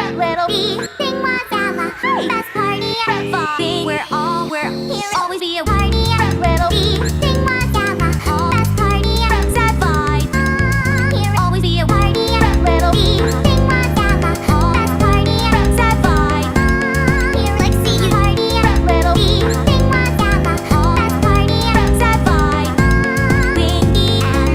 little bee. Sing Wazama, best party ever. We're here always be a party little bee. Sing Wazama, best party ever. Sad vibe. Here always be a party little bee. Sing Wazama, best party ever. Sad vibe. Here like see you party little bee. Sing Wazama, best party ever. Sad vibe. Wingy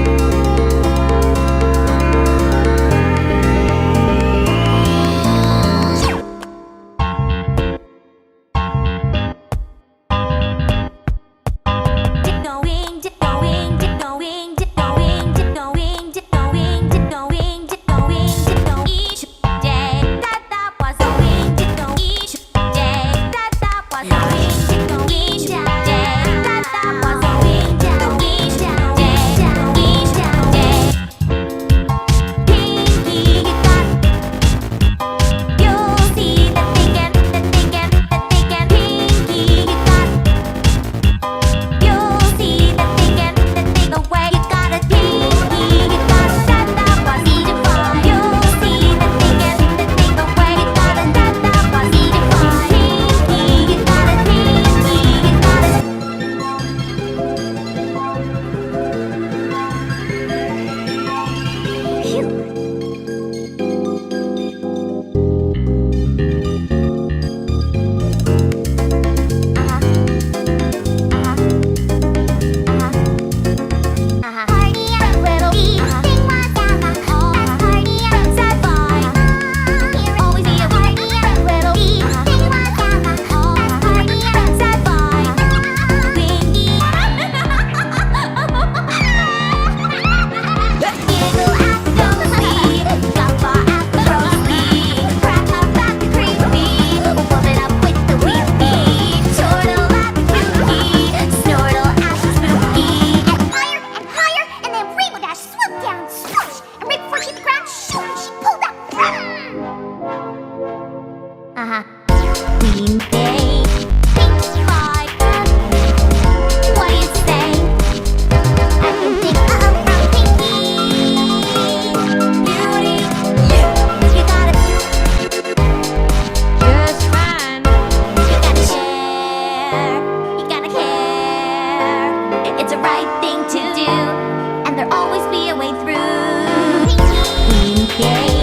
Queen Bee, pink slide. What do you say? I can think from Pinky. Beauty, you got it just fine. You gotta share, you gotta care. It's the right thing to do, and there'll always be a way through. Queen Bee.